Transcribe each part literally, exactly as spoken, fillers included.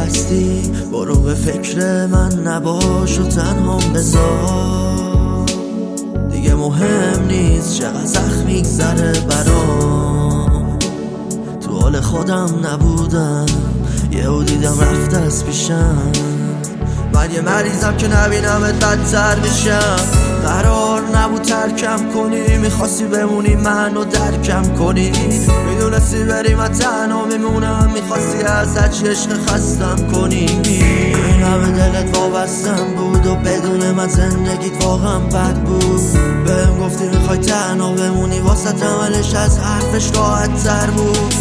هستی برو به فکر من نباش و تنهام بذار. دیگه مهم نیست چقدر سخت میگذره برام، تو حال خودم نبودم یهو دیدم رفت از پیشم. من یه مریضم که نبینمت بدتر بشم. قرار نبود ترکم کنی، میخواستی بمونی منو درکم کنی، میدونستی بریم از تنها میمونم، میخواستی از هرچی عشق خستم کنی. این همه دلت وابستم بود و بدون من زندگیت واقعا بد بود. بهم گفتی میخوای تنها بمونی، واسه عملش از حرفش راحت تر بود.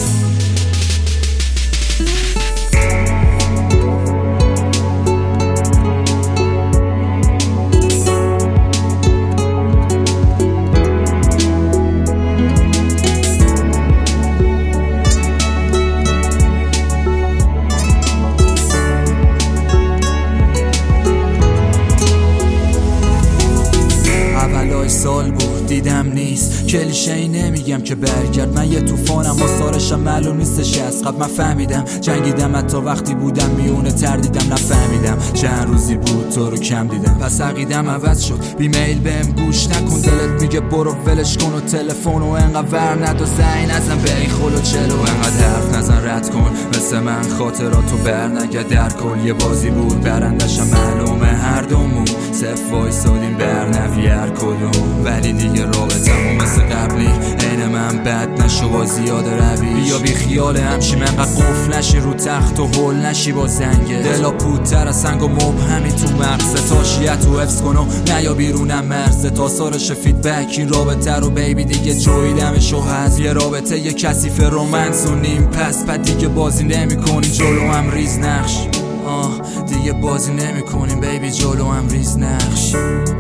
سال بود دیدم نیست، کلیشه ای نمیگم که برگرد. من یه طوفانم آثارشم معلوم نیستش از قبل. من فهمیدم جنگیدم حتی وقتی بودم میونه تردیدم، نفهمیدم چند روزی بود تو رو کم دیدم. پس عقیدم عوض شد، بیمیل بهم گوش نکن، دلت میگه برو ولش کن و تلفن و انقدر ور ند و زنگ نزن به این خل و چلو، انقدر حرف نزن رد کن مثل من خاطراتو بر نگرد. در کل یه بازی بود برندشم معلومه هر دومون، صف وایسادیم بر نوی هر کدوم، ولی دیگه رابطمون مثل قبلی عین من بد نشو با زیاده رویش. بیا بی خیال همشی منقدر قفل نشی رو تخت و هول نشی با زنگه، دلا پودتر از سنگ و مبهمی تو مغزت، تاشیت و حفظ کن و نیا بیرونم مرزت. آثارش فیدبک این رابطه رو بیبی دیگه جویدمش و هست. یه رابطه یه کثیف رومنس و نیم پس بعد دیگه بازی نمی کنی جلو هم ریز نقش. آه دیگه بازی نمی کنیم بیبی جلو هم ریز نقش،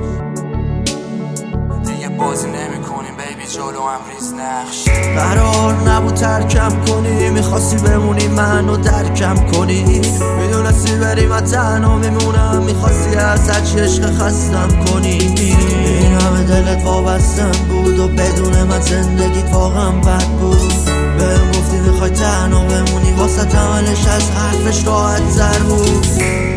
دیگه بازی نمی کنیم بیبی جلو هم ریز نقش. قرار نبود ترکم کنی، میخواستی بمونی منو درکم کنی، میدونستی بریم از تنها میمونم، میخواستی از هرچی عشق خستم کنی. این همه دلت وابستم بود و بدون من زندگیت واقعا بد بود. بهم گفتی میخوای تنها بمونی، واسه عملش از حرفش راحت تر بود.